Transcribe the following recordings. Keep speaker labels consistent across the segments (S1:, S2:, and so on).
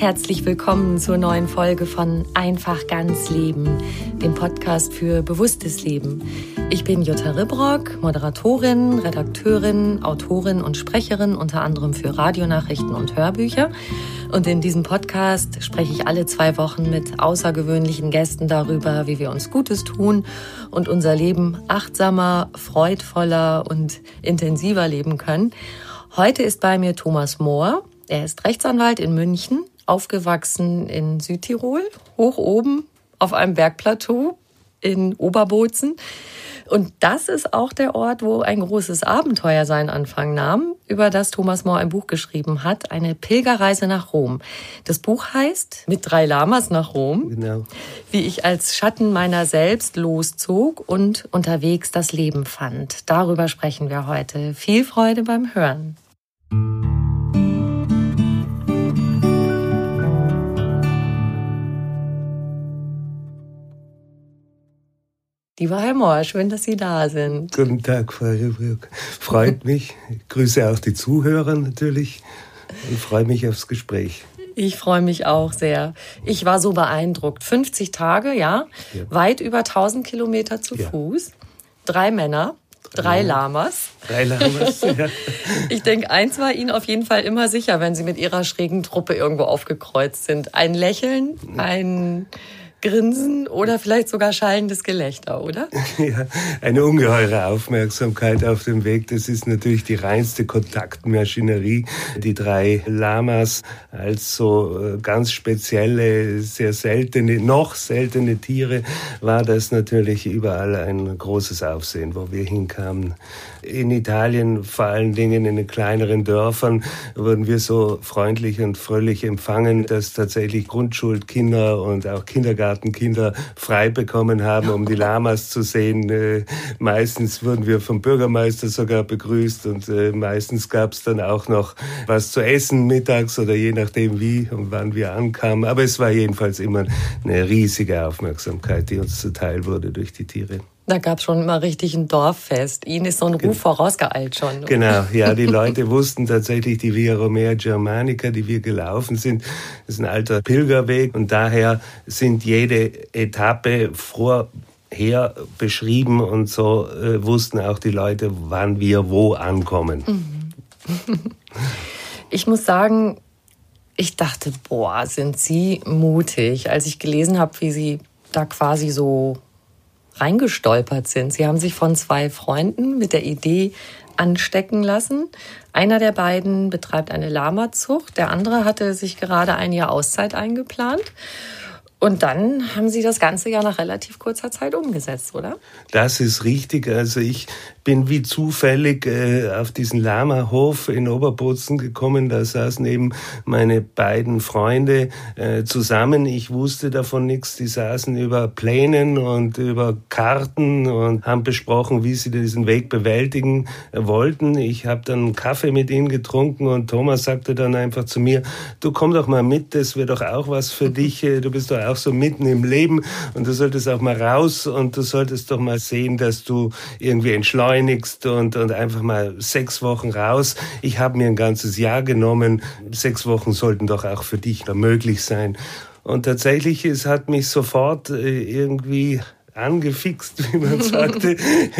S1: Herzlich willkommen zur neuen Folge von Einfach ganz Leben, dem Podcast für bewusstes Leben. Ich bin Jutta Ribrock, Moderatorin, Redakteurin, Autorin und Sprecherin, unter anderem für Radionachrichten und Hörbücher. Und in diesem Podcast spreche ich alle 2 Wochen mit außergewöhnlichen Gästen darüber, wie wir uns Gutes tun und unser Leben achtsamer, freudvoller und intensiver leben können. Heute ist bei mir Thomas Mohr. Er ist Rechtsanwalt in München, aufgewachsen in Südtirol, hoch oben auf einem Bergplateau in Oberbozen. Und das ist auch der Ort, wo ein großes Abenteuer seinen Anfang nahm, über das Thomas Mohr ein Buch geschrieben hat, eine Pilgerreise nach Rom. Das Buch heißt Mit 3 Lamas nach Rom,
S2: genau.
S1: Wie ich als Schatten meiner selbst loszog und unterwegs das Leben fand. Darüber sprechen wir heute. Viel Freude beim Hören. Lieber Herr Mohr, schön, dass Sie da sind.
S2: Guten Tag, Frau Ribrock. Freut mich. Ich grüße auch die Zuhörer natürlich und freue mich aufs Gespräch.
S1: Ich freue mich auch sehr. Ich war so beeindruckt. 50 Tage, ja. Weit über 1000 Kilometer zu Fuß. 3 Männer, 3 Lamas.
S2: 3 Lamas, ja.
S1: Ich denke, eins war Ihnen auf jeden Fall immer sicher, wenn Sie mit Ihrer schrägen Truppe irgendwo aufgekreuzt sind. Ein Lächeln, ein Grinsen oder vielleicht sogar schallendes Gelächter, oder?
S2: Ja, eine ungeheure Aufmerksamkeit auf dem Weg. Das ist natürlich die reinste Kontaktmaschinerie. Die 3 Lamas als so ganz spezielle, sehr seltene, noch seltene Tiere, war das natürlich überall ein großes Aufsehen, wo wir hinkamen. In Italien, vor allen Dingen in den kleineren Dörfern, wurden wir so freundlich und fröhlich empfangen, dass tatsächlich Grundschulkinder und auch Kindergartenkinder frei bekommen haben, um die Lamas zu sehen. Meistens wurden wir vom Bürgermeister sogar begrüßt und meistens gab es dann auch noch was zu essen mittags oder je nachdem wie und wann wir ankamen. Aber es war jedenfalls immer eine riesige Aufmerksamkeit, die uns zuteil wurde durch die Tiere.
S1: Da gab es schon immer richtig ein Dorffest. Ihnen ist so ein Ruf vorausgeeilt schon. Oder?
S2: Genau, ja, die Leute wussten tatsächlich die Via Romea Germanica, die wir gelaufen sind. Das ist ein alter Pilgerweg und daher sind jede Etappe vorher beschrieben und so wussten auch die Leute, wann wir wo ankommen.
S1: Ich muss sagen, ich dachte, boah, sind Sie mutig, als ich gelesen habe, wie Sie da quasi so reingestolpert sind. Sie haben sich von 2 Freunden mit der Idee anstecken lassen. Einer der beiden betreibt eine Lamazucht, der andere hatte sich gerade ein Jahr Auszeit eingeplant. Und dann haben Sie das Ganze ja nach relativ kurzer Zeit umgesetzt, oder?
S2: Das ist richtig. Also ich bin wie zufällig auf diesen Lama-Hof in Oberbozen gekommen. Da saßen eben meine beiden Freunde zusammen. Ich wusste davon nichts. Die saßen über Plänen und über Karten und haben besprochen, wie sie diesen Weg bewältigen wollten. Ich habe dann einen Kaffee mit ihnen getrunken und Thomas sagte dann einfach zu mir, du komm doch mal mit, das wäre doch auch was für dich. Du bist doch auch so mitten im Leben und du solltest auch mal raus und du solltest doch mal sehen, dass du irgendwie entschleunigst und einfach mal 6 Wochen raus. Ich habe mir ein ganzes Jahr genommen. 6 Wochen sollten doch auch für dich möglich sein. Und tatsächlich, es hat mich sofort irgendwie angefixt, wie man sagte.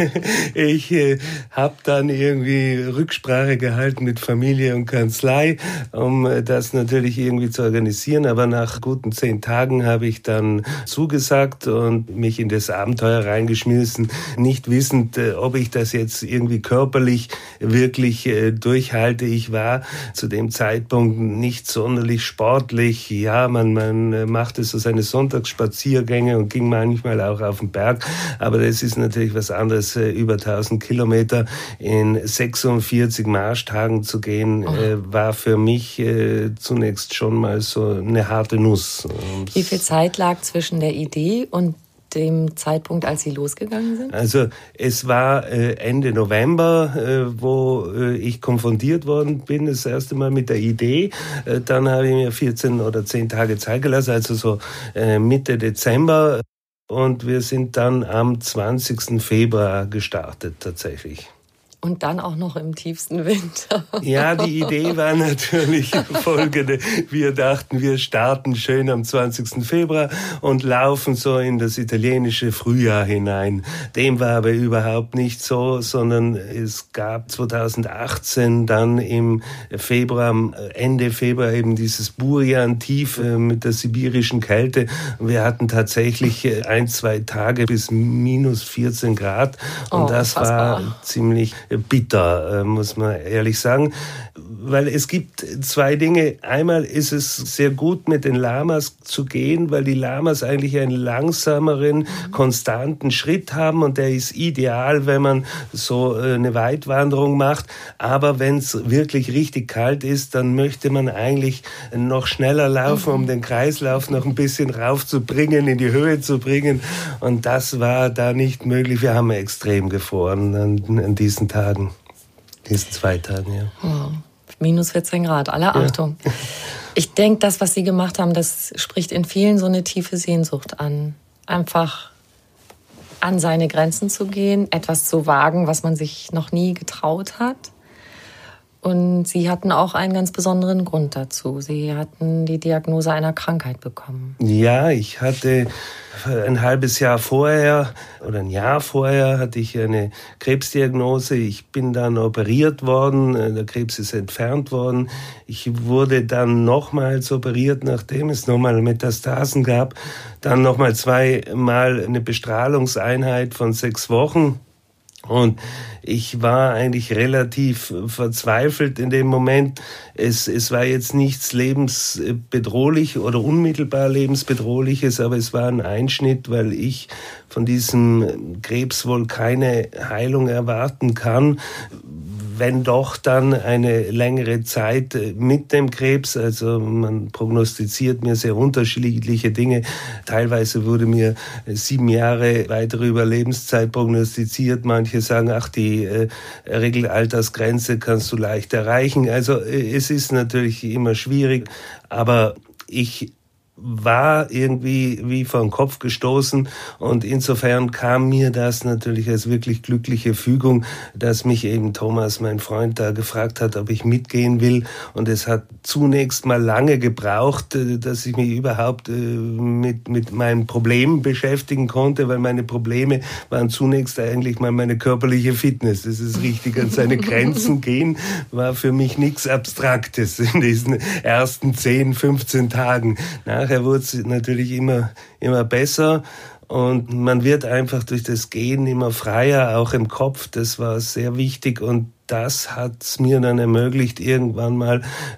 S2: Ich habe dann irgendwie Rücksprache gehalten mit Familie und Kanzlei, um das natürlich irgendwie zu organisieren. Aber nach guten 10 Tagen habe ich dann zugesagt und mich in das Abenteuer reingeschmissen, nicht wissend, ob ich das jetzt irgendwie körperlich wirklich durchhalte. Ich war zu dem Zeitpunkt nicht sonderlich sportlich. Ja, man machte so seine Sonntagsspaziergänge und ging manchmal auch auf Berg, aber das ist natürlich was anderes, über 1000 Kilometer in 46 Marschtagen zu gehen, war für mich zunächst schon mal so eine harte Nuss.
S1: Wie viel Zeit lag zwischen der Idee und dem Zeitpunkt, als Sie losgegangen sind?
S2: Also es war Ende November, wo ich konfrontiert worden bin, das erste Mal mit der Idee. Dann habe ich mir 14 oder 10 Tage Zeit gelassen, also so Mitte Dezember. Und wir sind dann am 20. Februar gestartet tatsächlich.
S1: Und dann auch noch im tiefsten Winter.
S2: Ja, die Idee war natürlich folgende. Wir dachten, wir starten schön am 20. Februar und laufen so in das italienische Frühjahr hinein. Dem war aber überhaupt nicht so, sondern es gab 2018 dann im Februar, Ende Februar eben dieses Burian-Tief mit der sibirischen Kälte. Wir hatten tatsächlich 1-2 Tage bis minus 14 Grad und das war ziemlich bitter, muss man ehrlich sagen. Weil es gibt 2 Dinge. Einmal ist es sehr gut, mit den Lamas zu gehen, weil die Lamas eigentlich einen langsameren, konstanten Schritt haben und der ist ideal, wenn man so eine Weitwanderung macht. Aber wenn es wirklich richtig kalt ist, dann möchte man eigentlich noch schneller laufen, um den Kreislauf noch ein bisschen raufzubringen, in die Höhe zu bringen. Und das war da nicht möglich. Wir haben extrem gefroren an diesen Tagen. Diesen 2 Tagen, ja.
S1: Oh, minus 14 Grad, alle Achtung. Ja. Ich denke, das, was Sie gemacht haben, das spricht in vielen so eine tiefe Sehnsucht an. Einfach an seine Grenzen zu gehen, etwas zu wagen, was man sich noch nie getraut hat. Und Sie hatten auch einen ganz besonderen Grund dazu. Sie hatten die Diagnose einer Krankheit bekommen.
S2: Ja, ich hatte ein halbes Jahr vorher oder ein Jahr vorher hatte ich eine Krebsdiagnose. Ich bin dann operiert worden, der Krebs ist entfernt worden. Ich wurde dann nochmals operiert, nachdem es nochmal Metastasen gab. Dann nochmal 2-mal eine Bestrahlungseinheit von 6 Wochen. Und ich war eigentlich relativ verzweifelt in dem Moment. Es war jetzt nichts lebensbedrohlich oder unmittelbar lebensbedrohliches, aber es war ein Einschnitt, weil ich von diesem Krebs wohl keine Heilung erwarten kann. Wenn doch, dann eine längere Zeit mit dem Krebs. Also man prognostiziert mir sehr unterschiedliche Dinge. Teilweise wurde mir 7 Jahre weitere Überlebenszeit prognostiziert. Manche sagen, ach, die Regelaltersgrenze kannst du leicht erreichen. Also es ist natürlich immer schwierig, aber ich war irgendwie wie vor den Kopf gestoßen und insofern kam mir das natürlich als wirklich glückliche Fügung, dass mich eben Thomas, mein Freund, da gefragt hat, ob ich mitgehen will und es hat zunächst mal lange gebraucht, dass ich mich überhaupt mit meinen Problemen beschäftigen konnte, weil meine Probleme waren zunächst eigentlich mal meine körperliche Fitness. Das ist richtig, an seine Grenzen gehen war für mich nichts Abstraktes in diesen ersten 10, 15 Tagen. Nachher wurde es natürlich immer besser und man wird einfach durch das Gehen immer freier, auch im Kopf. Das war sehr wichtig und das hat es mir dann ermöglicht, irgendwann mal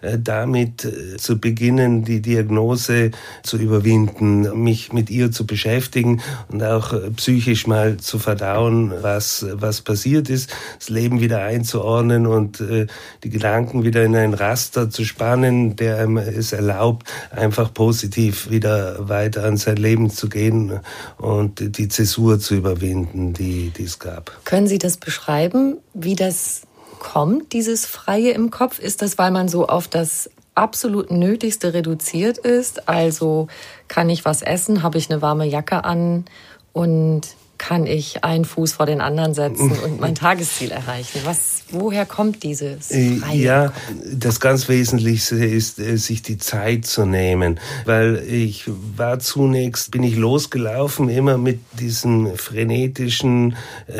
S2: damit zu beginnen, die Diagnose zu überwinden, mich mit ihr zu beschäftigen und auch psychisch mal zu verdauen, was passiert ist, das Leben wieder einzuordnen und die Gedanken wieder in ein Raster zu spannen, der einem es erlaubt, einfach positiv wieder weiter an sein Leben zu gehen und die Zäsur zu überwinden, die es gab.
S1: Können Sie das beschreiben, wie das kommt, dieses Freie im Kopf? Ist das, weil man so auf das absolut Nötigste reduziert ist? Also kann ich was essen, habe ich eine warme Jacke an und kann ich einen Fuß vor den anderen setzen und mein Tagesziel erreichen? Woher kommt dieses Freie?
S2: Ja, das ganz Wesentlichste ist, sich die Zeit zu nehmen, weil ich war zunächst, bin ich losgelaufen, immer mit dieser frenetischen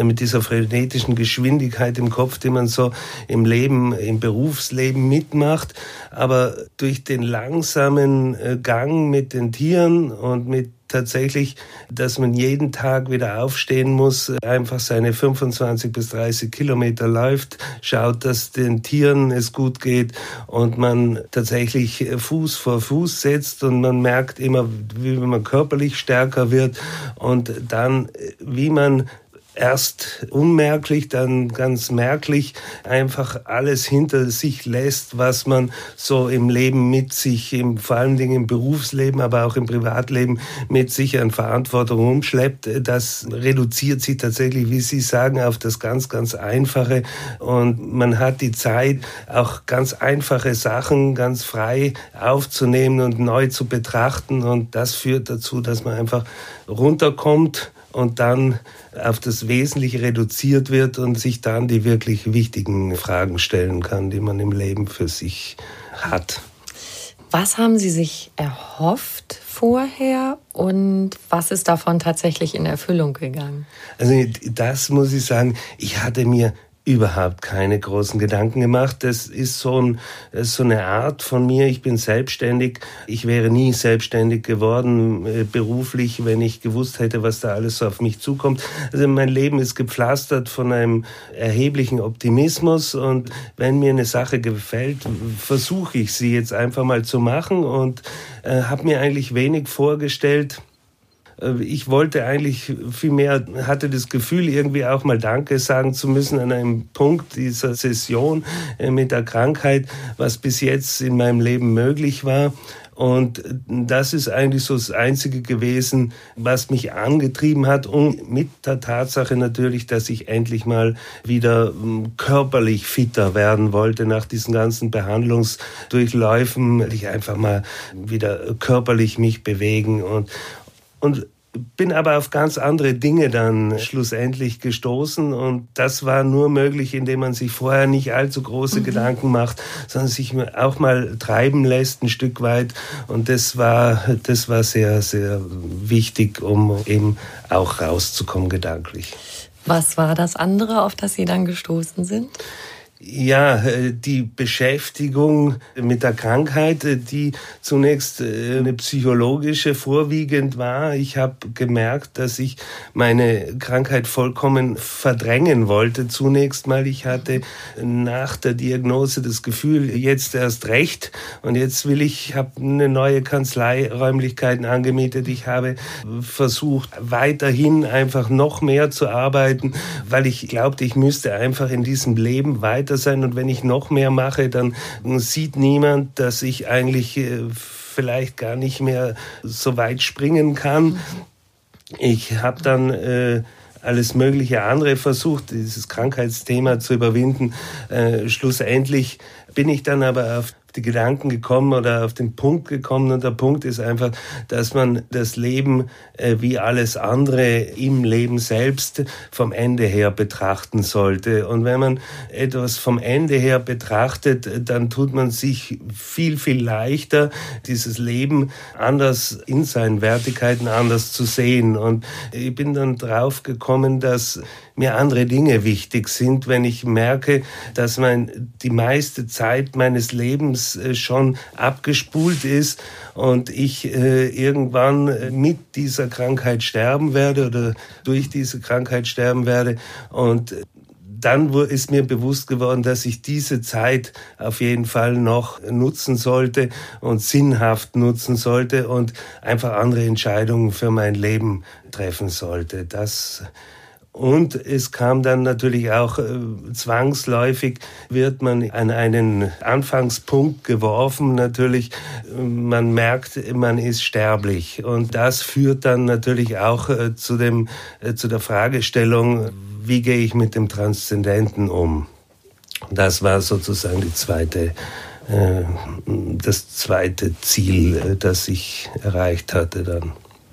S2: Geschwindigkeit im Kopf, die man so im Leben, im Berufsleben mitmacht, aber durch den langsamen Gang mit den Tieren und mit tatsächlich, dass man jeden Tag wieder aufstehen muss, einfach seine 25 bis 30 Kilometer läuft, schaut, dass den Tieren es gut geht und man tatsächlich Fuß vor Fuß setzt und man merkt immer, wie man körperlich stärker wird und dann, wie man erst unmerklich, dann ganz merklich einfach alles hinter sich lässt, was man so im Leben mit sich, vor allen Dingen im Berufsleben, aber auch im Privatleben mit sich an Verantwortung umschleppt. Das reduziert sich tatsächlich, wie Sie sagen, auf das ganz, ganz Einfache. Und man hat die Zeit, auch ganz einfache Sachen ganz frei aufzunehmen und neu zu betrachten. Und das führt dazu, dass man einfach runterkommt und dann auf das Wesentliche reduziert wird und sich dann die wirklich wichtigen Fragen stellen kann, die man im Leben für sich hat.
S1: Was haben Sie sich erhofft vorher und was ist davon tatsächlich in Erfüllung gegangen?
S2: Also das muss ich sagen, ich hatte mir überhaupt keine großen Gedanken gemacht. Das ist so eine Art von mir. Ich bin selbstständig. Ich wäre nie selbstständig geworden beruflich, wenn ich gewusst hätte, was da alles so auf mich zukommt. Also mein Leben ist gepflastert von einem erheblichen Optimismus und wenn mir eine Sache gefällt, versuche ich sie jetzt einfach mal zu machen und habe mir eigentlich wenig vorgestellt. Ich wollte eigentlich vielmehr, hatte das Gefühl, irgendwie auch mal Danke sagen zu müssen an einem Punkt dieser Session mit der Krankheit, was bis jetzt in meinem Leben möglich war. Und das ist eigentlich so das Einzige gewesen, was mich angetrieben hat. Und mit der Tatsache natürlich, dass ich endlich mal wieder körperlich fitter werden wollte nach diesen ganzen Behandlungsdurchläufen. Ich einfach mal wieder körperlich mich bewegen und bin aber auf ganz andere Dinge dann schlussendlich gestoßen und das war nur möglich, indem man sich vorher nicht allzu große Gedanken macht, sondern sich auch mal treiben lässt ein Stück weit und das war sehr, sehr wichtig, um eben auch rauszukommen gedanklich.
S1: Was war das andere, auf das Sie dann gestoßen sind?
S2: Ja, die Beschäftigung mit der Krankheit, die zunächst eine psychologische vorwiegend war. Ich habe gemerkt, dass ich meine Krankheit vollkommen verdrängen wollte. Zunächst mal, ich hatte nach der Diagnose das Gefühl, jetzt erst recht. Und jetzt ich habe eine neue Kanzlei, Räumlichkeiten angemietet. Ich habe versucht, weiterhin einfach noch mehr zu arbeiten, weil ich glaubte, ich müsste einfach in diesem Leben weiter sein und wenn ich noch mehr mache, dann sieht niemand, dass ich eigentlich vielleicht gar nicht mehr so weit springen kann. Ich habe dann alles mögliche andere versucht, dieses Krankheitsthema zu überwinden. Schlussendlich bin ich dann aber auf die Gedanken gekommen oder auf den Punkt gekommen und der Punkt ist einfach, dass man das Leben wie alles andere im Leben selbst vom Ende her betrachten sollte. Und wenn man etwas vom Ende her betrachtet, dann tut man sich viel, viel leichter, dieses Leben anders in seinen Wertigkeiten anders zu sehen. Und ich bin dann drauf gekommen, dass mir andere Dinge wichtig sind, wenn ich merke, dass die meiste Zeit meines Lebens schon abgespult ist und ich irgendwann mit dieser Krankheit sterben werde oder durch diese Krankheit sterben werde. Und dann ist mir bewusst geworden, dass ich diese Zeit auf jeden Fall noch nutzen sollte und sinnhaft nutzen sollte und einfach andere Entscheidungen für mein Leben treffen sollte. Und es kam dann natürlich auch zwangsläufig, wird man an einen Anfangspunkt geworfen. Natürlich, man merkt, man ist sterblich. Und das führt dann natürlich auch zu der Fragestellung, wie gehe ich mit dem Transzendenten um? Das war sozusagen das zweite Ziel, das ich erreicht hatte dann.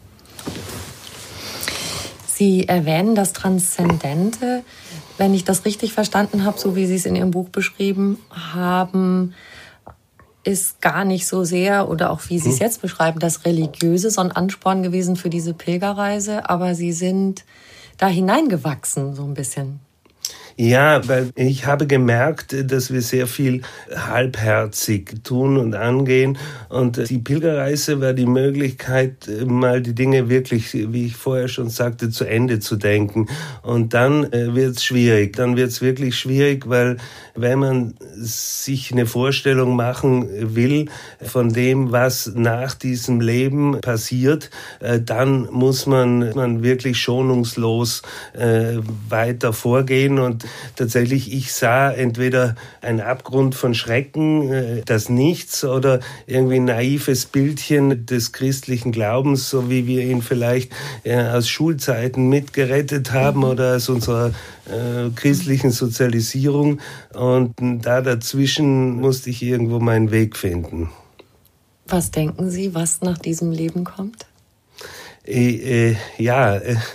S1: Sie erwähnen das Transzendente. Wenn ich das richtig verstanden habe, so wie Sie es in Ihrem Buch beschrieben haben, ist gar nicht so sehr, oder auch wie Sie es jetzt beschreiben, das Religiöse so ein Ansporn gewesen für diese Pilgerreise, aber Sie sind da hineingewachsen so ein bisschen.
S2: Ja, weil ich habe gemerkt, dass wir sehr viel halbherzig tun und angehen. Und die Pilgerreise war die Möglichkeit, mal die Dinge wirklich, wie ich vorher schon sagte, zu Ende zu denken. Und dann wird's schwierig. Dann wird's wirklich schwierig, weil wenn man sich eine Vorstellung machen will von dem, was nach diesem Leben passiert, dann muss man wirklich schonungslos weiter vorgehen. Und tatsächlich, ich sah entweder einen Abgrund von Schrecken, das Nichts, oder irgendwie ein naives Bildchen des christlichen Glaubens, so wie wir ihn vielleicht aus Schulzeiten mitgerettet haben oder aus unserer christlichen Sozialisierung. Und da dazwischen musste ich irgendwo meinen Weg finden.
S1: Was denken Sie, was nach diesem Leben kommt?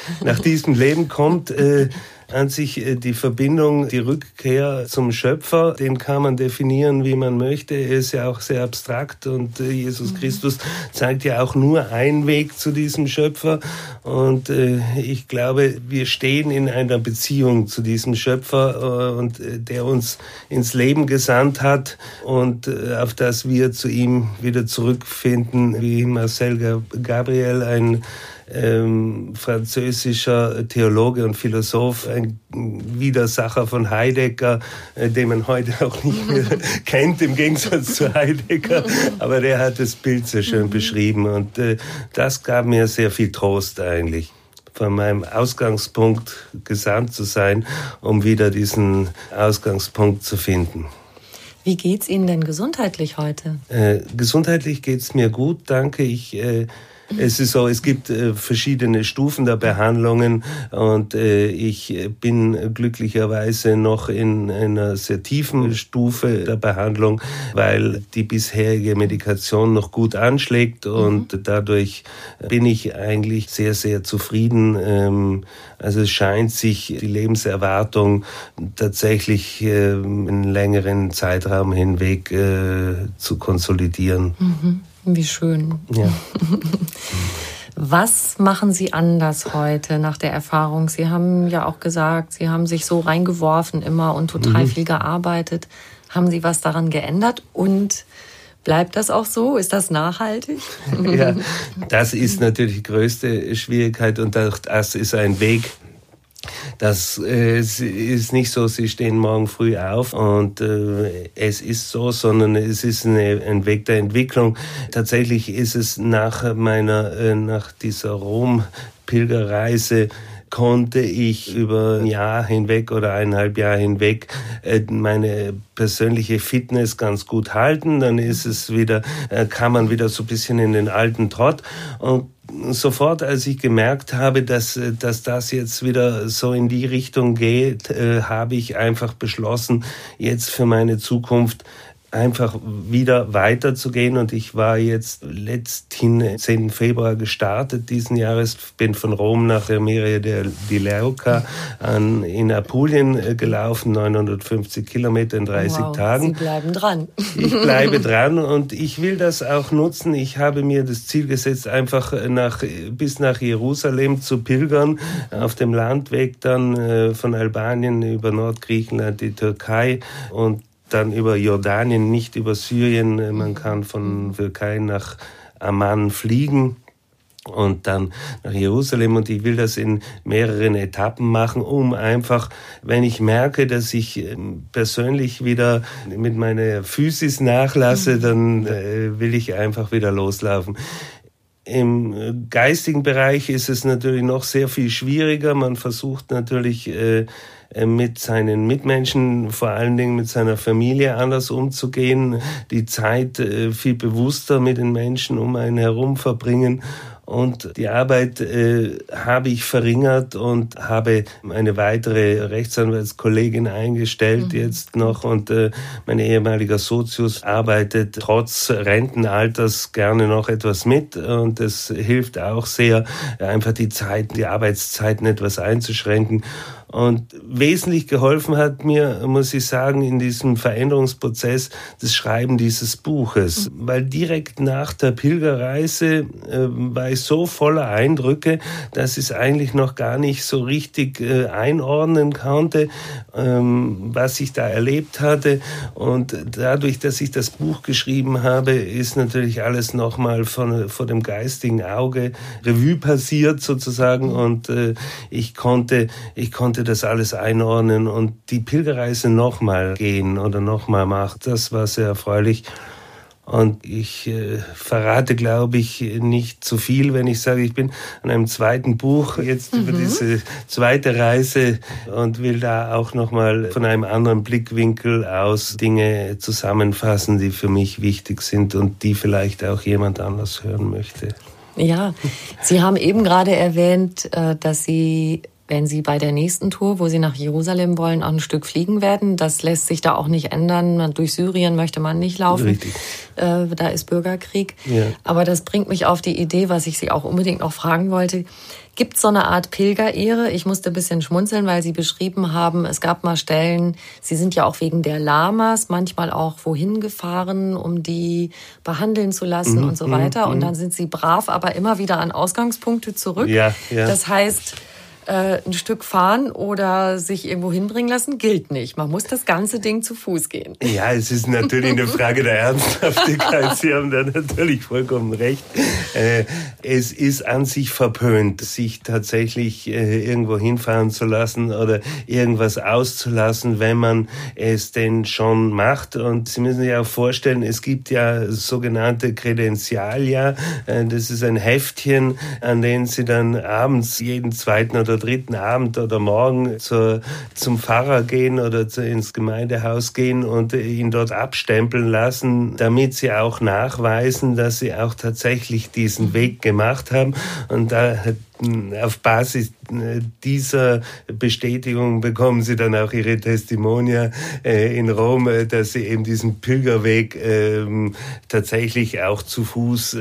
S2: nach diesem Leben kommt an sich die Verbindung, die Rückkehr zum Schöpfer, den kann man definieren, wie man möchte. Er ist ja auch sehr abstrakt und Jesus Christus zeigt ja auch nur einen Weg zu diesem Schöpfer. Und ich glaube, wir stehen in einer Beziehung zu diesem Schöpfer und der uns ins Leben gesandt hat und auf das wir zu ihm wieder zurückfinden, wie Marcel Gabriel, ein französischer Theologe und Philosoph, ein Widersacher von Heidegger, den man heute auch nicht mehr kennt, im Gegensatz zu Heidegger. Aber der hat das Bild sehr schön beschrieben und das gab mir sehr viel Trost eigentlich, von meinem Ausgangspunkt gesandt zu sein, um wieder diesen Ausgangspunkt zu finden.
S1: Wie geht's Ihnen denn gesundheitlich heute?
S2: Gesundheitlich geht's mir gut, danke. Es ist so, es gibt verschiedene Stufen der Behandlungen und ich bin glücklicherweise noch in einer sehr tiefen Stufe der Behandlung, weil die bisherige Medikation noch gut anschlägt und dadurch bin ich eigentlich sehr, sehr zufrieden. Also es scheint sich die Lebenserwartung tatsächlich einen längeren Zeitraum hinweg zu konsolidieren.
S1: Mhm. Wie schön.
S2: Ja.
S1: Was machen Sie anders heute nach der Erfahrung? Sie haben ja auch gesagt, Sie haben sich so reingeworfen immer und total viel gearbeitet. Haben Sie was daran geändert und bleibt das auch so? Ist das nachhaltig?
S2: Ja, das ist natürlich die größte Schwierigkeit und das ist ein Weg. Das ist nicht so, Sie stehen morgen früh auf und es ist so, sondern es ist ein Weg der Entwicklung. Tatsächlich ist es nach dieser Rom-Pilgerreise konnte ich über ein Jahr hinweg oder 1,5 Jahre hinweg meine persönliche Fitness ganz gut halten. Dann kam man wieder so ein bisschen in den alten Trott. Und sofort, als ich gemerkt habe, dass das jetzt wieder so in die Richtung geht, habe ich einfach beschlossen, jetzt für meine Zukunft einfach wieder weiterzugehen. Und ich war jetzt letzthin 10. Februar gestartet diesen Jahres, bin von Rom nach Mera di Leuca in Apulien gelaufen, 950 Kilometer in 30 Tagen.
S1: Sie bleiben dran.
S2: Ich bleibe dran und ich will das auch nutzen. Ich habe mir das Ziel gesetzt, einfach bis nach Jerusalem zu pilgern, auf dem Landweg dann von Albanien über Nordgriechenland, die Türkei und dann über Jordanien, nicht über Syrien. Man kann von Türkei nach Amman fliegen und dann nach Jerusalem. Und ich will das in mehreren Etappen machen, um einfach, wenn ich merke, dass ich persönlich wieder mit meiner Physis nachlasse, dann will ich einfach wieder loslaufen. Im geistigen Bereich ist es natürlich noch sehr viel schwieriger. Man versucht natürlich mit seinen Mitmenschen, vor allen Dingen mit seiner Familie anders umzugehen, die Zeit viel bewusster mit den Menschen um einen herum verbringen. Und die Arbeit habe ich verringert und habe eine weitere Rechtsanwaltskollegin eingestellt jetzt noch. Und mein ehemaliger Sozius arbeitet trotz Rentenalters gerne noch etwas mit. Und das hilft auch sehr, einfach die Arbeitszeiten etwas einzuschränken. Und wesentlich geholfen hat mir, muss ich sagen, in diesem Veränderungsprozess das Schreiben dieses Buches. Weil direkt nach der Pilgerreise war ich so voller Eindrücke, dass ich es eigentlich noch gar nicht so richtig einordnen konnte, was ich da erlebt hatte. Und dadurch, dass ich das Buch geschrieben habe, ist natürlich alles nochmal vor dem geistigen Auge Revue passiert sozusagen. Und ich konnte das alles einordnen und die Pilgerreise nochmal gehen oder nochmal machen. Das war sehr erfreulich. Und ich verrate, glaube ich, nicht zu viel, wenn ich sage, ich bin an einem zweiten Buch jetzt über diese zweite Reise und will da auch nochmal von einem anderen Blickwinkel aus Dinge zusammenfassen, die für mich wichtig sind und die vielleicht auch jemand anders hören möchte.
S1: Ja, Sie haben eben gerade erwähnt, dass Sie wenn Sie bei der nächsten Tour, wo Sie nach Jerusalem wollen, auch ein Stück fliegen werden. Das lässt sich da auch nicht ändern. Durch Syrien möchte man nicht laufen.
S2: Richtig.
S1: Da ist Bürgerkrieg.
S2: Ja.
S1: Aber das bringt mich auf die Idee, was ich Sie auch unbedingt noch fragen wollte. Gibt es so eine Art Pilgerehre? Ich musste ein bisschen schmunzeln, weil Sie beschrieben haben, es gab mal Stellen, Sie sind ja auch wegen der Lamas manchmal auch wohin gefahren, um die behandeln zu lassen und so weiter. Und dann sind Sie brav, aber immer wieder an Ausgangspunkte zurück.
S2: Ja.
S1: Das heißt, ein Stück fahren oder sich irgendwo hinbringen lassen, gilt nicht. Man muss das ganze Ding zu Fuß gehen.
S2: Ja, es ist natürlich eine Frage der Ernsthaftigkeit. Sie haben da natürlich vollkommen recht. Es ist an sich verpönt, sich tatsächlich irgendwo hinfahren zu lassen oder irgendwas auszulassen, wenn man es denn schon macht. Und Sie müssen sich auch vorstellen, es gibt ja sogenannte Kredenzialia. Das ist ein Heftchen, an dem Sie dann abends jeden zweiten oder dritten Abend oder morgen zum Pfarrer gehen oder ins Gemeindehaus gehen und ihn dort abstempeln lassen, damit sie auch nachweisen, dass sie auch tatsächlich diesen Weg gemacht haben. Und da auf Basis dieser Bestätigung bekommen sie dann auch ihre Testimonia in Rom, dass sie eben diesen Pilgerweg tatsächlich auch zu Fuß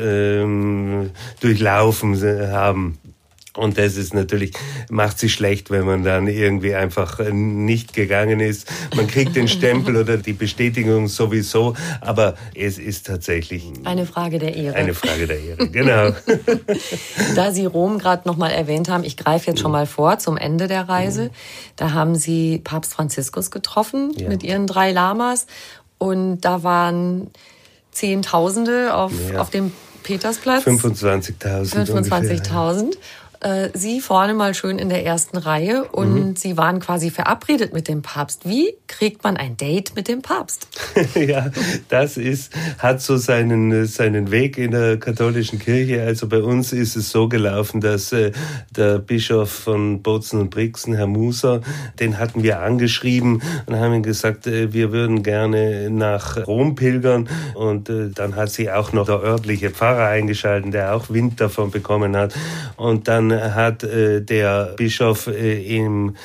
S2: durchlaufen haben. Und das ist natürlich, macht sich schlecht, wenn man dann irgendwie einfach nicht gegangen ist. Man kriegt den Stempel oder die Bestätigung sowieso, aber es ist tatsächlich
S1: eine Frage der Ehre.
S2: Eine Frage der Ehre, genau.
S1: Da Sie Rom gerade noch mal erwähnt haben, ich greife jetzt schon mal vor zum Ende der Reise. Da haben Sie Papst Franziskus getroffen mit Ihren 3 Lamas und da waren Zehntausende auf dem Petersplatz.
S2: 25.000
S1: 25.000. Sie vorne mal schön in der ersten Reihe und Sie waren quasi verabredet mit dem Papst. Wie kriegt man ein Date mit dem Papst?
S2: Ja, das hat so seinen Weg in der katholischen Kirche. Also bei uns ist es so gelaufen, dass der Bischof von Bozen und Brixen, Herr Muser, den hatten wir angeschrieben und haben ihm gesagt, wir würden gerne nach Rom pilgern. Und dann hat sich auch noch der örtliche Pfarrer eingeschaltet, der auch Wind davon bekommen hat. Und dann hat der Bischof in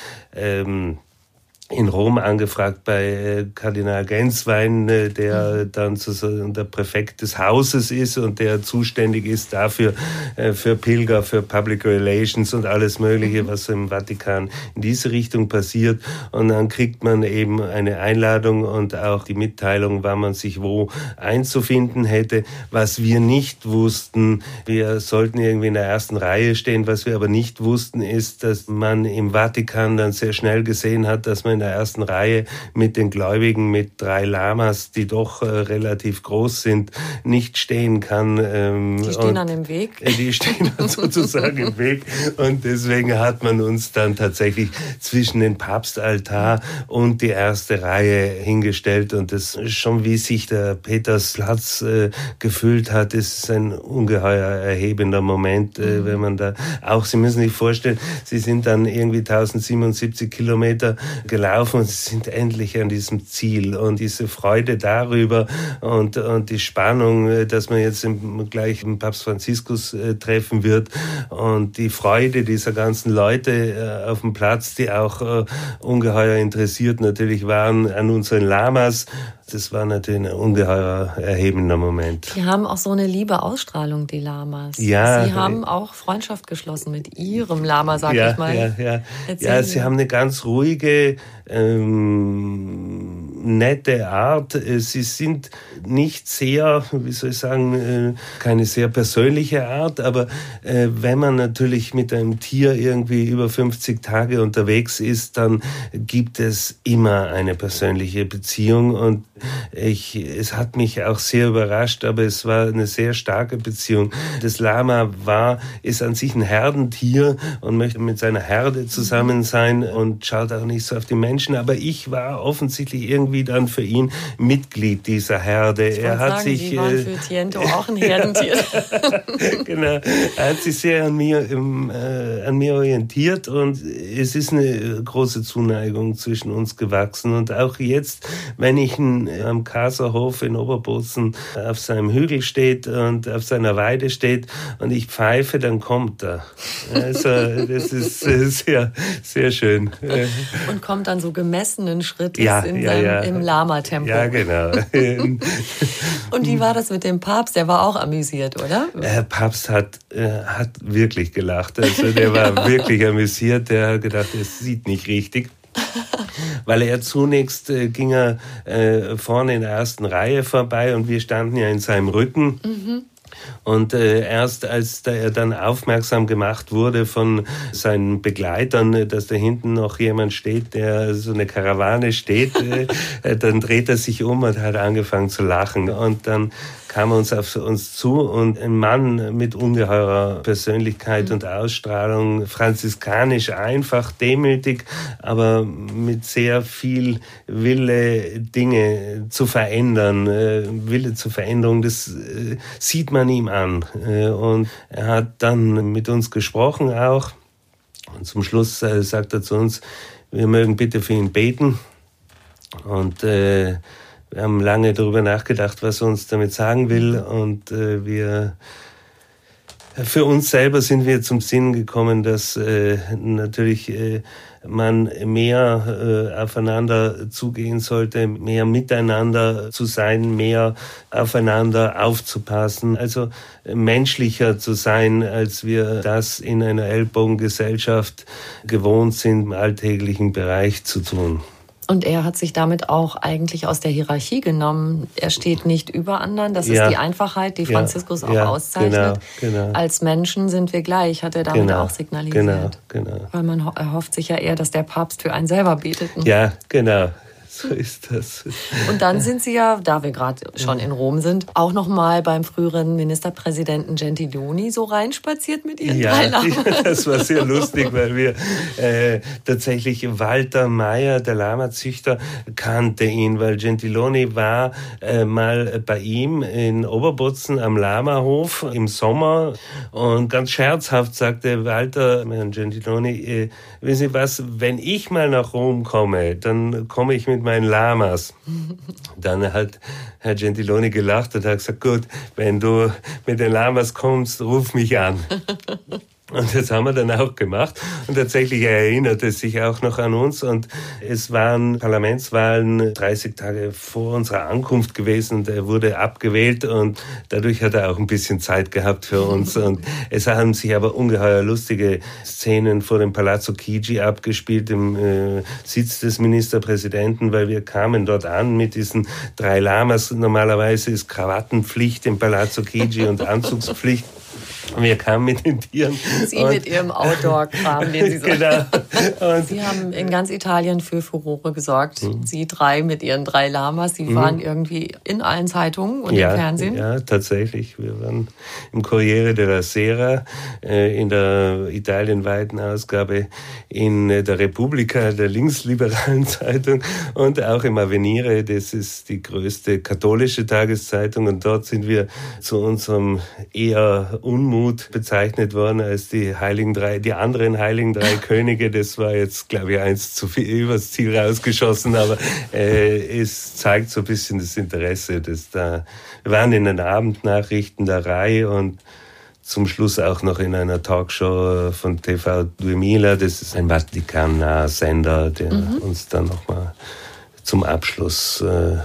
S2: Rom angefragt bei Kardinal Genswein, der dann der Präfekt des Hauses ist und der zuständig ist dafür, für Pilger, für Public Relations und alles Mögliche, was im Vatikan in diese Richtung passiert. Und dann kriegt man eben eine Einladung und auch die Mitteilung, wann man sich wo einzufinden hätte. Was wir nicht wussten, wir sollten irgendwie in der ersten Reihe stehen. Was wir aber nicht wussten, ist, dass man im Vatikan dann sehr schnell gesehen hat, dass man in der ersten Reihe mit den Gläubigen, mit 3 Lamas, die doch relativ groß sind, nicht stehen kann.
S1: Die stehen dann im Weg?
S2: Die stehen dann sozusagen im Weg. Und deswegen hat man uns dann tatsächlich zwischen den Papstaltar und die erste Reihe hingestellt. Und das schon, wie sich der Petersplatz gefühlt hat, ist ein ungeheuer erhebender Moment, wenn man da auch, Sie müssen sich vorstellen, Sie sind dann irgendwie 1077 Kilometer gelaufen und Sie sind endlich an diesem Ziel. Und diese Freude darüber und die Spannung, dass man jetzt gleich den Papst Franziskus treffen wird und die Freude dieser ganzen Leute auf dem Platz, die auch ungeheuer interessiert natürlich waren an unseren Lamas. Das war natürlich ein ungeheuer erhebender Moment.
S1: Die haben auch so eine liebe Ausstrahlung, die Lamas.
S2: Ja,
S1: Sie haben auch Freundschaft geschlossen mit Ihrem Lama, sag ich mal.
S2: Ja, Sie haben eine ganz ruhige, nette Art. Sie sind nicht sehr, wie soll ich sagen, keine sehr persönliche Art, aber wenn man natürlich mit einem Tier irgendwie über 50 Tage unterwegs ist, dann gibt es immer eine persönliche Beziehung und es hat mich auch sehr überrascht, aber es war eine sehr starke Beziehung. Das Lama ist an sich ein Herdentier und möchte mit seiner Herde zusammen sein und schaut auch nicht so auf die Menschen, aber ich war offensichtlich irgendwie dann für ihn Mitglied dieser Herde Herde.
S1: Die waren für Tiento auch ein Herdentier.
S2: Genau, er hat sich sehr an mir orientiert und es ist eine große Zuneigung zwischen uns gewachsen. Und auch jetzt, wenn ich am Kaserhof in Oberbozen auf seinem Hügel steht und auf seiner Weide steht und ich pfeife, dann kommt er. Also das ist sehr, sehr schön.
S1: Und kommt dann so gemessenen Schrittes im Lama-Tempo.
S2: Ja, genau.
S1: Und wie war das mit dem Papst? Der war auch amüsiert, oder?
S2: Der Papst hat wirklich gelacht. Also der war wirklich amüsiert. Der hat gedacht, es sieht nicht richtig. Weil er zunächst ging er vorne in der ersten Reihe vorbei und wir standen ja in seinem Rücken. Mhm. Und erst als er dann aufmerksam gemacht wurde von seinen Begleitern, dass da hinten noch jemand steht, der so eine Karawane steht, dann dreht er sich um und hat angefangen zu lachen. Und dann kam er auf uns zu und ein Mann mit ungeheurer Persönlichkeit und Ausstrahlung, franziskanisch einfach, demütig, aber mit sehr viel Wille, Dinge zu verändern, Wille zur Veränderung, das sieht man ihm an. Und er hat dann mit uns gesprochen auch. Und zum Schluss sagt er zu uns, wir mögen bitte für ihn beten. Und wir haben lange darüber nachgedacht, was er uns damit sagen will. Und für uns selber sind wir zum Sinn gekommen, dass natürlich man mehr aufeinander zugehen sollte, mehr miteinander zu sein, mehr aufeinander aufzupassen, also menschlicher zu sein, als wir das in einer Ellbogengesellschaft gewohnt sind, im alltäglichen Bereich zu tun.
S1: Und er hat sich damit auch eigentlich aus der Hierarchie genommen. Er steht nicht über anderen. Das ist die Einfachheit, die Franziskus auch auszeichnet. Genau. Als Menschen sind wir gleich, hat er damit auch signalisiert. Genau. Weil man erhofft sich ja eher, dass der Papst für einen selber betet.
S2: Ja, genau. So ist das.
S1: Und dann sind Sie ja, da wir gerade schon in Rom sind, auch noch mal beim früheren Ministerpräsidenten Gentiloni so reinspaziert mit Ihren 3 Lamas.
S2: Ja, das war sehr lustig, weil wir tatsächlich Walter Meyer, der Lamazüchter, kannte ihn, weil Gentiloni war mal bei ihm in Oberbozen am Lamahof im Sommer und ganz scherzhaft sagte Walter, Herrn Gentiloni, wissen Sie was, wenn ich mal nach Rom komme, dann komme ich mit meinen Lamas. Dann hat Herr Gentiloni gelacht und hat gesagt, gut, wenn du mit den Lamas kommst, ruf mich an. Und das haben wir dann auch gemacht. Und tatsächlich erinnert es sich auch noch an uns. Und es waren Parlamentswahlen 30 Tage vor unserer Ankunft gewesen. Und er wurde abgewählt. Und dadurch hat er auch ein bisschen Zeit gehabt für uns. Und es haben sich aber ungeheuer lustige Szenen vor dem Palazzo Chigi abgespielt, im Sitz des Ministerpräsidenten, weil wir kamen dort an mit diesen 3 Lamas. Normalerweise ist Krawattenpflicht im Palazzo Chigi und Anzugspflicht. Wir kamen mit den Tieren.
S1: Sie mit Ihrem Outdoor-Kram, den Sie so...
S2: Genau.
S1: Und Sie haben in ganz Italien für Furore gesorgt. Sie 3 mit Ihren 3 Lamas. Sie waren irgendwie in allen Zeitungen und im Fernsehen.
S2: Ja, tatsächlich. Wir waren im Corriere della Sera, in der italienweiten Ausgabe, in der Repubblica, der linksliberalen Zeitung, und auch im Avvenire. Das ist die größte katholische Tageszeitung. Und dort sind wir zu unserem eher Unmut bezeichnet worden als die anderen Heiligen 3 Könige. Das war jetzt, glaube ich, eins zu viel übers Ziel rausgeschossen, aber es zeigt so ein bisschen das Interesse. Wir waren in den Abendnachrichten der Rai und zum Schluss auch noch in einer Talkshow von TV 2000. Das ist ein Vatikan-Sender, der uns dann nochmal zum Abschluss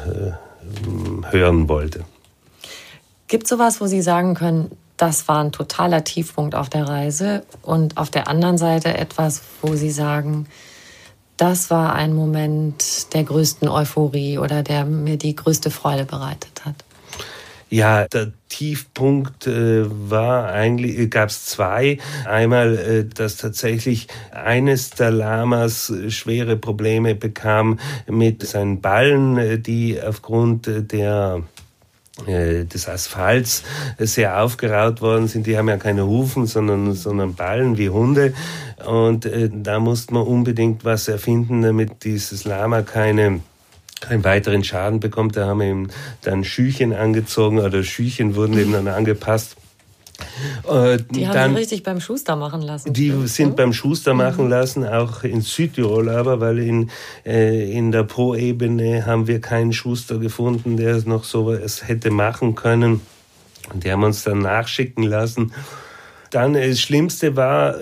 S2: hören wollte.
S1: Gibt es sowas, wo Sie sagen können, das war ein totaler Tiefpunkt auf der Reise, und auf der anderen Seite etwas, wo Sie sagen, das war ein Moment der größten Euphorie oder der mir die größte Freude bereitet hat?
S2: Ja, der Tiefpunkt gab es 2. Einmal, dass tatsächlich eines der Lamas schwere Probleme bekam mit seinen Ballen, die aufgrund des Asphalts sehr aufgeraut worden sind. Die haben ja keine Hufen, sondern Ballen wie Hunde. Und da musste man unbedingt was erfinden, damit dieses Lama keine keinen weiteren Schaden bekommt. Da haben wir ihm dann Schüchen angezogen oder Schüchen wurden eben dann angepasst.
S1: Die haben sie richtig beim Schuster machen lassen.
S2: Die sind beim Schuster machen lassen, auch in Südtirol aber, weil in der Pro-Ebene haben wir keinen Schuster gefunden, der noch so es hätte machen können. Und die haben uns dann nachschicken lassen. Dann das Schlimmste war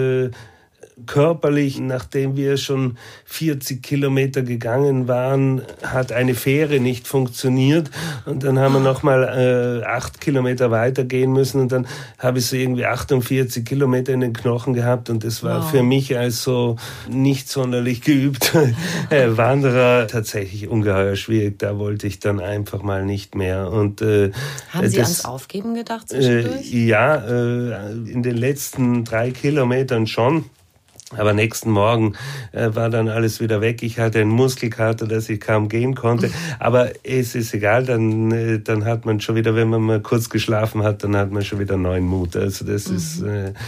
S2: körperlich, nachdem wir schon 40 Kilometer gegangen waren, hat eine Fähre nicht funktioniert und dann haben wir nochmal 8 Kilometer weitergehen müssen und dann habe ich so irgendwie 48 Kilometer in den Knochen gehabt und das war für mich als so nicht sonderlich geübter Wanderer tatsächlich ungeheuer schwierig. Da wollte ich dann einfach mal nicht mehr. Und
S1: haben Sie ans Aufgeben gedacht zwischendurch?
S2: Ja, in den letzten 3 Kilometern schon. Aber nächsten Morgen war dann alles wieder weg. Ich hatte einen Muskelkater, dass ich kaum gehen konnte. Aber es ist egal, dann hat man schon wieder, wenn man mal kurz geschlafen hat, dann hat man schon wieder neuen Mut. Also das ist...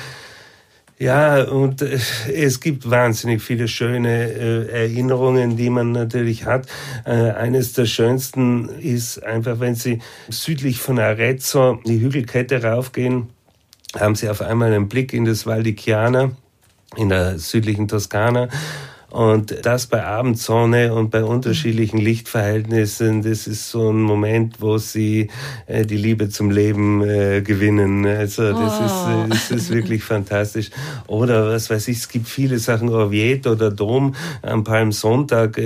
S2: Ja, und es gibt wahnsinnig viele schöne Erinnerungen, die man natürlich hat. Eines der schönsten ist einfach, wenn Sie südlich von Arezzo die Hügelkette raufgehen, haben Sie auf einmal einen Blick in das Val di Chiana in der südlichen Toskana. Und das bei Abendsonne und bei unterschiedlichen Lichtverhältnissen, das ist so ein Moment, wo Sie die Liebe zum Leben gewinnen. Also das ist wirklich fantastisch. Oder was weiß ich, es gibt viele Sachen, Orvieto oder Dom am Palmsonntag.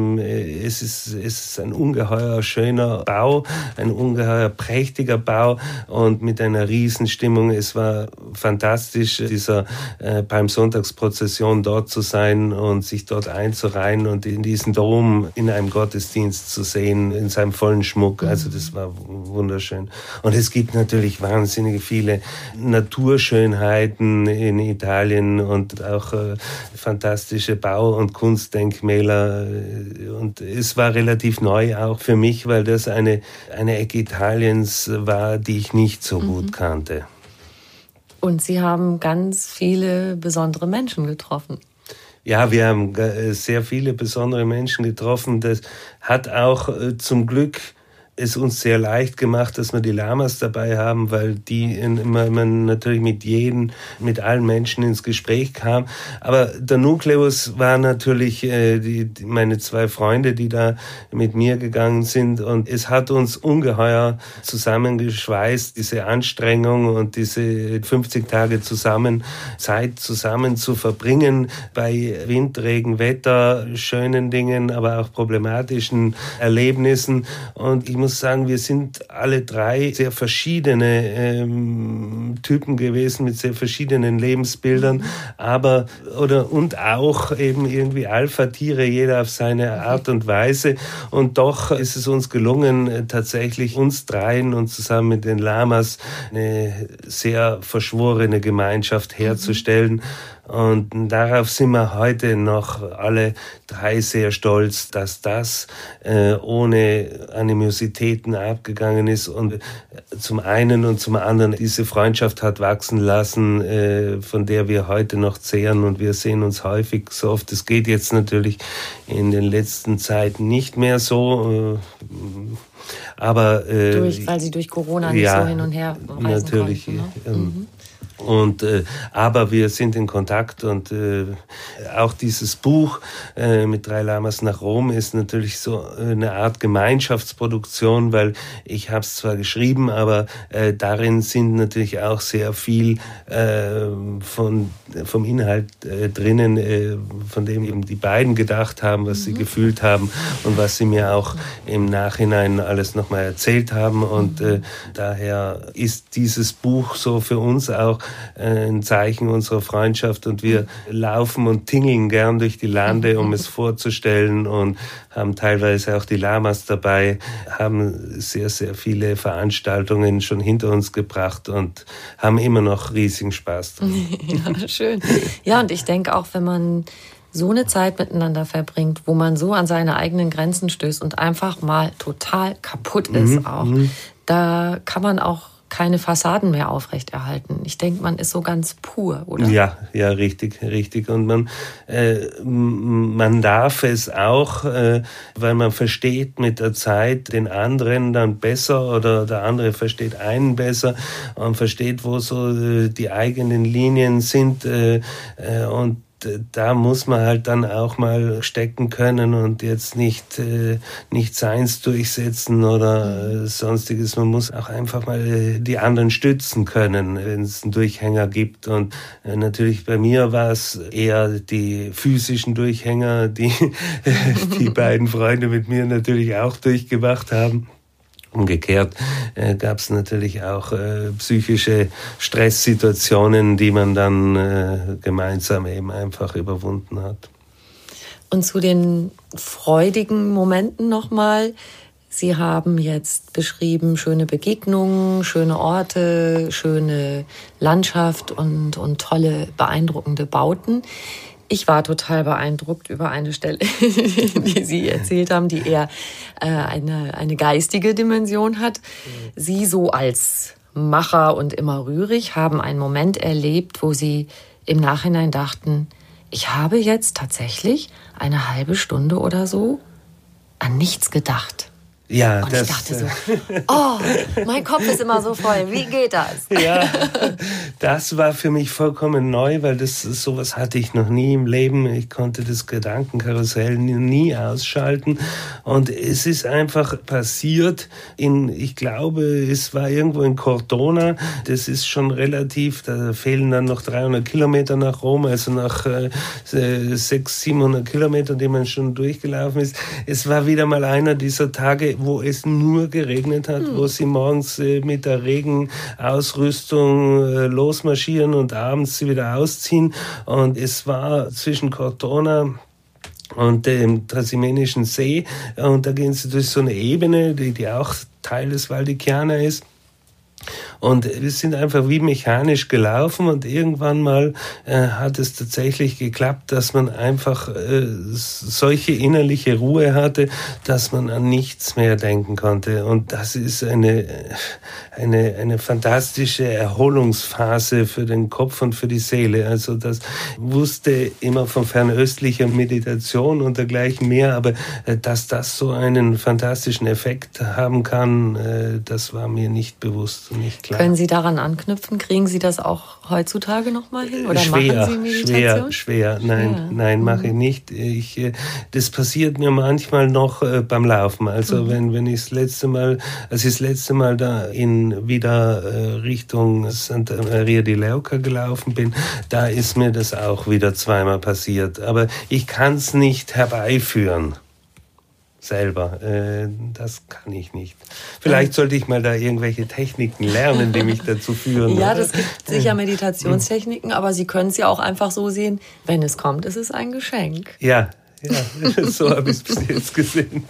S2: Es ist ein ungeheuer schöner Bau, ein ungeheuer prächtiger Bau und mit einer Riesenstimmung. Es war fantastisch, dieser Palmsonntagsprozession dort zu sein und sich dort einzureihen und in diesen Dom in einem Gottesdienst zu sehen, in seinem vollen Schmuck. Also das war wunderschön. Und es gibt natürlich wahnsinnig viele Naturschönheiten in Italien und auch fantastische Bau- und Kunstdenkmäler. Und es war relativ neu auch für mich, weil das eine Ecke Italiens war, die ich nicht so gut kannte.
S1: Und Sie haben ganz viele besondere Menschen getroffen.
S2: Ja, wir haben sehr viele besondere Menschen getroffen. Das hat auch zum Glück es uns sehr leicht gemacht, dass wir die Lamas dabei haben, weil man natürlich mit allen Menschen ins Gespräch kam. Aber der Nukleus war natürlich meine 2 Freunde, die da mit mir gegangen sind. Und es hat uns ungeheuer zusammengeschweißt, diese Anstrengung und diese 50 Tage Zeit zusammen zu verbringen bei Wind, Regen, Wetter, schönen Dingen, aber auch problematischen Erlebnissen. Und ich muss sagen, wir sind alle 3 sehr verschiedene Typen gewesen mit sehr verschiedenen Lebensbildern, und auch eben irgendwie Alpha-Tiere, jeder auf seine Art und Weise. Und doch ist es uns gelungen, tatsächlich uns 3 und zusammen mit den Lamas eine sehr verschworene Gemeinschaft herzustellen. Und darauf sind wir heute noch alle 3 sehr stolz, dass das ohne Animositäten abgegangen ist und zum einen und zum anderen diese Freundschaft hat wachsen lassen, von der wir heute noch zehren und wir sehen uns häufig so oft. Es geht jetzt natürlich in den letzten Zeiten nicht mehr so, aber
S1: weil Sie durch Corona nicht so hin und her reisen
S2: natürlich,
S1: konnten, ne?
S2: Aber wir sind in Kontakt und auch dieses Buch mit 3 Lamas nach Rom ist natürlich so eine Art Gemeinschaftsproduktion, weil ich habe es zwar geschrieben, aber darin sind natürlich auch sehr viel vom Inhalt drinnen, von dem eben die beiden gedacht haben, was sie gefühlt haben und was sie mir auch im Nachhinein alles nochmal erzählt haben. Und daher ist dieses Buch so für uns auch ein Zeichen unserer Freundschaft und wir laufen und tingeln gern durch die Lande, um es vorzustellen und haben teilweise auch die Lamas dabei, haben sehr, sehr viele Veranstaltungen schon hinter uns gebracht und haben immer noch riesigen Spaß dran.
S1: Ja, schön. Ja, und ich denke auch, wenn man so eine Zeit miteinander verbringt, wo man so an seine eigenen Grenzen stößt und einfach mal total kaputt ist auch, da kann man auch keine Fassaden mehr aufrechterhalten. Ich denke, man ist so ganz pur, oder?
S2: Ja, richtig. Und man darf es auch, weil man versteht mit der Zeit den anderen dann besser oder der andere versteht einen besser und versteht, wo so die eigenen Linien sind und da muss man halt dann auch mal stecken können und jetzt nicht seins durchsetzen oder sonstiges. Man muss auch einfach mal die anderen stützen können, wenn es einen Durchhänger gibt. Und natürlich bei mir war es eher die physischen Durchhänger, die die beiden Freunde mit mir natürlich auch durchgemacht haben. Umgekehrt gab es natürlich auch psychische Stresssituationen, die man dann gemeinsam eben einfach überwunden hat.
S1: Und zu den freudigen Momenten nochmal. Sie haben jetzt beschrieben, schöne Begegnungen, schöne Orte, schöne Landschaft und tolle, beeindruckende Bauten. Ich war total beeindruckt über eine Stelle, die Sie erzählt haben, die eher eine geistige Dimension hat. Sie so als Macher und immer rührig haben einen Moment erlebt, wo Sie im Nachhinein dachten, ich habe jetzt tatsächlich eine halbe Stunde oder so an nichts gedacht.
S2: Ja,
S1: und ich dachte so, mein Kopf ist immer so voll, wie geht das?
S2: Ja, das war für mich vollkommen neu, weil sowas hatte ich noch nie im Leben. Ich konnte das Gedankenkarussell nie ausschalten. Und es ist einfach passiert ich glaube, es war irgendwo in Cortona. Das ist schon relativ, da fehlen dann noch 300 Kilometer nach Rom, also nach 600-700 Kilometern, die man schon durchgelaufen ist. Es war wieder mal einer dieser Tage, wo es nur geregnet hat, wo sie morgens mit der Regenausrüstung losmarschieren und abends sie wieder ausziehen. Und es war zwischen Cortona und dem Trasimenischen See. Und da gehen sie durch so eine Ebene, die auch Teil des Val di Chiana ist. Und wir sind einfach wie mechanisch gelaufen und irgendwann mal hat es tatsächlich geklappt, dass man einfach solche innerliche Ruhe hatte, dass man an nichts mehr denken konnte. Und das ist eine fantastische Erholungsphase für den Kopf und für die Seele. Also das wusste immer von fernöstlicher Meditation und dergleichen mehr, aber dass das so einen fantastischen Effekt haben kann, das war mir nicht bewusst und nicht klar.
S1: Können Sie daran anknüpfen? Kriegen Sie das auch heutzutage noch mal hin? Oder machen Sie Meditation?
S2: Schwer. Nein, mache ich nicht. Das passiert mir manchmal noch beim Laufen. Also wenn ich das letzte Mal da wieder Richtung Santa Maria di Leuca gelaufen bin, da ist mir das auch wieder zweimal passiert. Aber ich kann es nicht herbeiführen. Selber. Das kann ich nicht. Vielleicht sollte ich mal da irgendwelche Techniken lernen, die mich dazu führen.
S1: Ja, das gibt sicher Meditationstechniken, aber Sie können es ja auch einfach so sehen, wenn es kommt, ist es ein Geschenk.
S2: Ja, so habe ich es bis jetzt gesehen.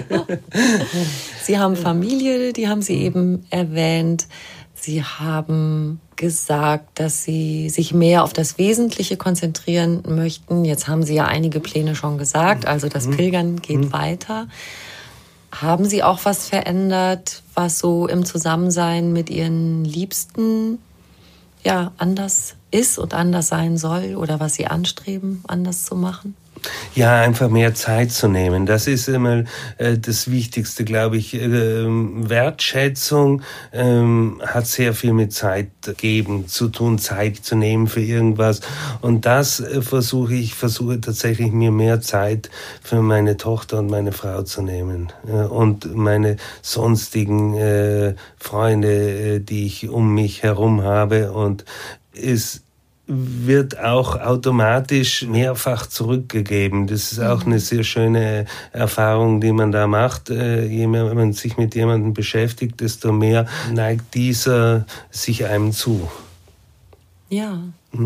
S1: Sie haben Familie, die haben Sie eben erwähnt. Sie haben gesagt, dass Sie sich mehr auf das Wesentliche konzentrieren möchten. Jetzt haben Sie ja einige Pläne schon gesagt, also das Pilgern geht weiter. Haben Sie auch was verändert, was so im Zusammensein mit Ihren Liebsten anders ist und anders sein soll oder was Sie anstreben, anders zu machen?
S2: Ja, einfach mehr Zeit zu nehmen. Das ist immer das Wichtigste, glaube ich. Wertschätzung hat sehr viel mit Zeit geben zu tun, Zeit zu nehmen für irgendwas. Und das versuche tatsächlich mir mehr Zeit für meine Tochter und meine Frau zu nehmen. Und meine sonstigen Freunde, die ich um mich herum habe. Und es wird auch automatisch mehrfach zurückgegeben. Das ist auch eine sehr schöne Erfahrung, die man da macht. Je mehr man sich mit jemandem beschäftigt, desto mehr neigt dieser sich einem zu.
S1: Ja.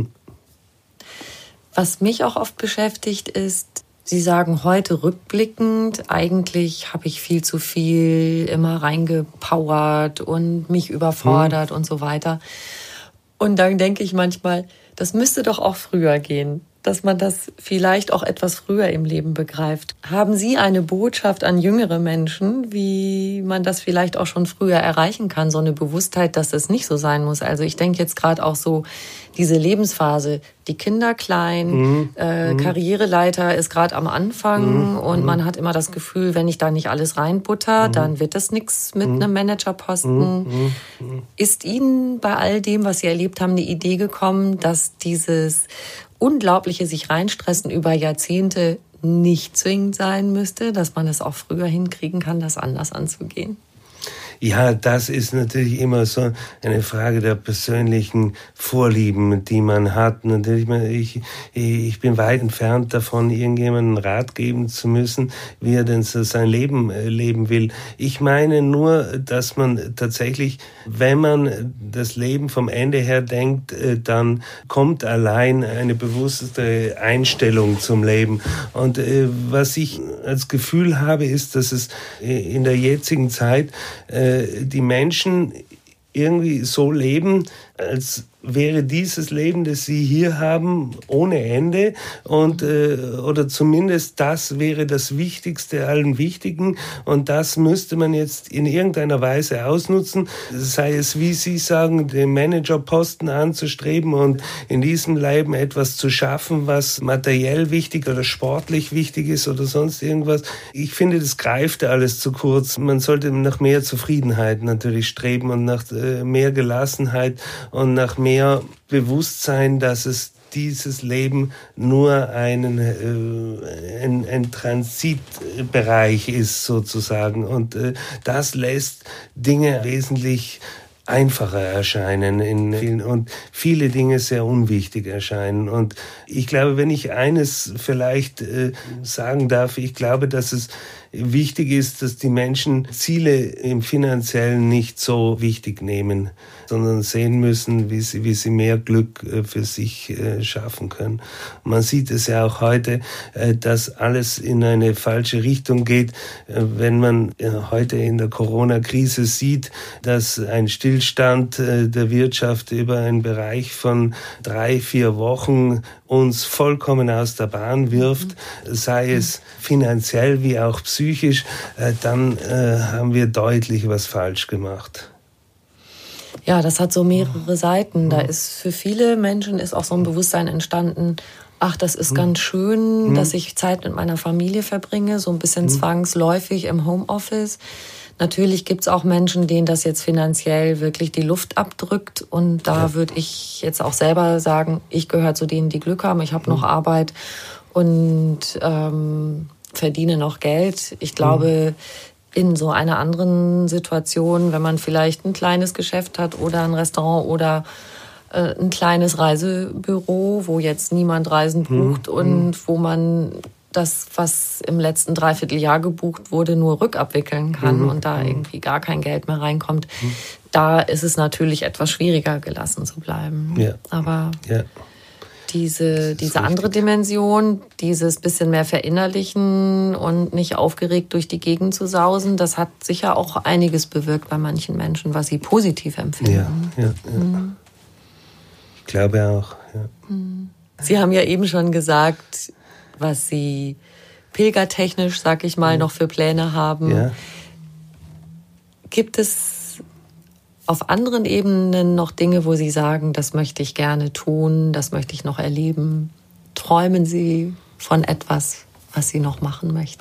S1: Was mich auch oft beschäftigt ist, Sie sagen heute rückblickend, eigentlich habe ich viel zu viel immer reingepowert und mich überfordert und so weiter. Und dann denke ich manchmal, das müsste doch auch früher gehen. dass man das vielleicht auch etwas früher im Leben begreift. Haben Sie eine Botschaft an jüngere Menschen, wie man das vielleicht auch schon früher erreichen kann, so eine Bewusstheit, dass es nicht so sein muss? Also ich denke jetzt gerade auch so, diese Lebensphase, die Kinder klein, Karriereleiter ist gerade am Anfang und man hat immer das Gefühl, wenn ich da nicht alles reinbutter, dann wird das nichts mit einem Managerposten. Ist Ihnen bei all dem, was Sie erlebt haben, die Idee gekommen, dass dieses unglaubliche sich reinstressen über Jahrzehnte nicht zwingend sein müsste, dass man es auch früher hinkriegen kann, das anders anzugehen?
S2: Ja, das ist natürlich immer so eine Frage der persönlichen Vorlieben, die man hat. Natürlich, ich bin weit entfernt davon, irgendjemandem Rat geben zu müssen, wie er denn so sein Leben leben will. Ich meine nur, dass man tatsächlich, wenn man das Leben vom Ende her denkt, dann kommt allein eine bewusste Einstellung zum Leben. Und was ich als Gefühl habe, ist, dass es in der jetzigen Zeit die Menschen irgendwie so leben, als wäre dieses Leben, das sie hier haben, ohne Ende und oder zumindest das wäre das Wichtigste allen Wichtigen und das müsste man jetzt in irgendeiner Weise ausnutzen, sei es, wie Sie sagen, den Managerposten anzustreben und in diesem Leben etwas zu schaffen, was materiell wichtig oder sportlich wichtig ist oder sonst irgendwas. Ich finde, das greift alles zu kurz. Man sollte nach mehr Zufriedenheit natürlich streben und nach mehr Gelassenheit und nach mehr Bewusstsein, dass es dieses Leben nur ein Transitbereich ist sozusagen und das lässt Dinge wesentlich einfacher erscheinen und viele Dinge sehr unwichtig erscheinen. Und ich glaube, wenn ich eines vielleicht sagen darf, ich glaube, dass es wichtig ist, dass die Menschen Ziele im Finanziellen nicht so wichtig nehmen, sondern sehen müssen, wie sie mehr Glück für sich schaffen können. Man sieht es ja auch heute, dass alles in eine falsche Richtung geht. Wenn man heute in der Corona-Krise sieht, dass ein Stillstand der Wirtschaft über einen Bereich von 3-4 Wochen uns vollkommen aus der Bahn wirft, sei es finanziell wie auch psychisch, dann haben wir deutlich was falsch gemacht.
S1: Ja, das hat so mehrere Seiten. Da ist für viele Menschen ist auch so ein Bewusstsein entstanden, ach, das ist ganz schön, dass ich Zeit mit meiner Familie verbringe, so ein bisschen zwangsläufig im Homeoffice. Natürlich gibt's auch Menschen, denen das jetzt finanziell wirklich die Luft abdrückt. Und da würde ich jetzt auch selber sagen, ich gehöre zu denen, die Glück haben. Ich habe noch Arbeit und verdiene noch Geld. Ich glaube, in so einer anderen Situation, wenn man vielleicht ein kleines Geschäft hat oder ein Restaurant oder ein kleines Reisebüro, wo jetzt niemand Reisen bucht und wo man das, was im letzten Dreivierteljahr gebucht wurde, nur rückabwickeln kann und da irgendwie gar kein Geld mehr reinkommt, da ist es natürlich etwas schwieriger, gelassen zu bleiben. Ja. Aber diese andere Dimension, dieses bisschen mehr verinnerlichen und nicht aufgeregt durch die Gegend zu sausen, das hat sicher auch einiges bewirkt bei manchen Menschen, was sie positiv empfinden.
S2: Ja. Ich glaube auch. Ja.
S1: Sie haben ja eben schon gesagt, was Sie pilgertechnisch, sag ich mal, noch für Pläne haben. Ja. Gibt es auf anderen Ebenen noch Dinge, wo Sie sagen, das möchte ich gerne tun, das möchte ich noch erleben? Träumen Sie von etwas, was Sie noch machen möchten?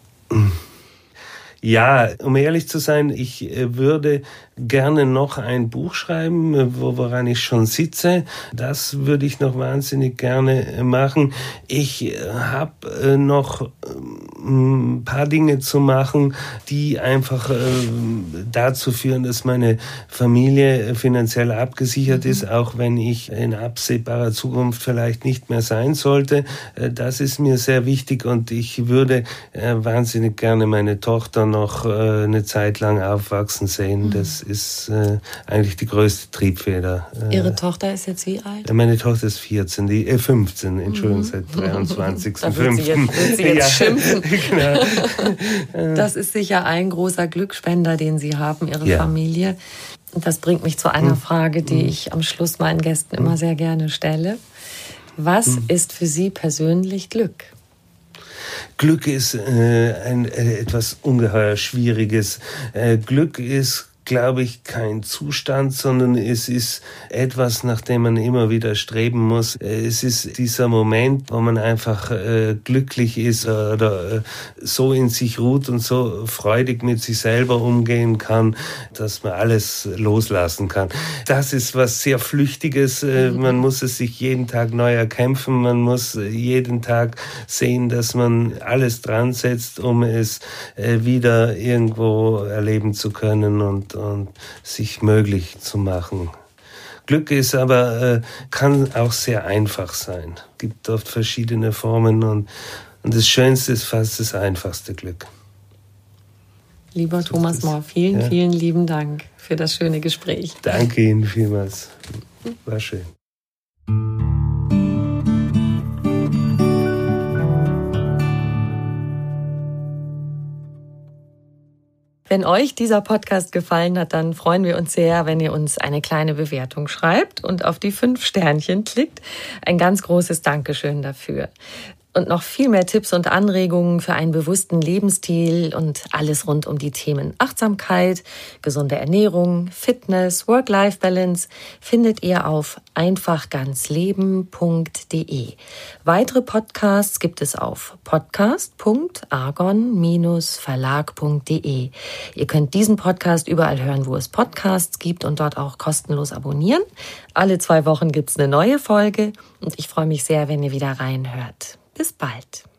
S2: Ja, um ehrlich zu sein, ich würde gerne noch ein Buch schreiben, woran ich schon sitze. Das würde ich noch wahnsinnig gerne machen. Ich habe noch ein paar Dinge zu machen, die einfach dazu führen, dass meine Familie finanziell abgesichert ist, auch wenn ich in absehbarer Zukunft vielleicht nicht mehr sein sollte. Das ist mir sehr wichtig und ich würde wahnsinnig gerne meine Tochter noch eine Zeit lang aufwachsen sehen. Das ist eigentlich die größte Triebfeder.
S1: Ihre Tochter ist jetzt wie alt?
S2: Meine Tochter ist 15, Entschuldigung, seit 23.05.
S1: Da wird sie jetzt schimpfen. Genau. Das ist sicher ein großer Glücksspender, den Sie haben, Ihre Familie. Und das bringt mich zu einer Frage, die ich am Schluss meinen Gästen immer sehr gerne stelle. Was ist für Sie persönlich Glück?
S2: Glück ist etwas ungeheuer Schwieriges. Glück ist, glaube ich, kein Zustand, sondern es ist etwas, nach dem man immer wieder streben muss. Es ist dieser Moment, wo man einfach glücklich ist oder so in sich ruht und so freudig mit sich selber umgehen kann, dass man alles loslassen kann. Das ist was sehr Flüchtiges. Man muss es sich jeden Tag neu erkämpfen. Man muss jeden Tag sehen, dass man alles dran setzt, um es wieder irgendwo erleben zu können und sich möglich zu machen. Glück ist aber, kann auch sehr einfach sein. Es gibt oft verschiedene Formen und das Schönste ist fast das einfachste Glück.
S1: Lieber Thomas Mohr, vielen lieben Dank für das schöne Gespräch.
S2: Danke Ihnen vielmals. War schön.
S1: Wenn euch dieser Podcast gefallen hat, dann freuen wir uns sehr, wenn ihr uns eine kleine Bewertung schreibt und auf die 5 Sternchen klickt. Ein ganz großes Dankeschön dafür. Und noch viel mehr Tipps und Anregungen für einen bewussten Lebensstil und alles rund um die Themen Achtsamkeit, gesunde Ernährung, Fitness, Work-Life-Balance findet ihr auf einfachganzleben.de. Weitere Podcasts gibt es auf podcast.argon-verlag.de. Ihr könnt diesen Podcast überall hören, wo es Podcasts gibt und dort auch kostenlos abonnieren. Alle 2 Wochen gibt es eine neue Folge und ich freue mich sehr, wenn ihr wieder reinhört. Bis bald.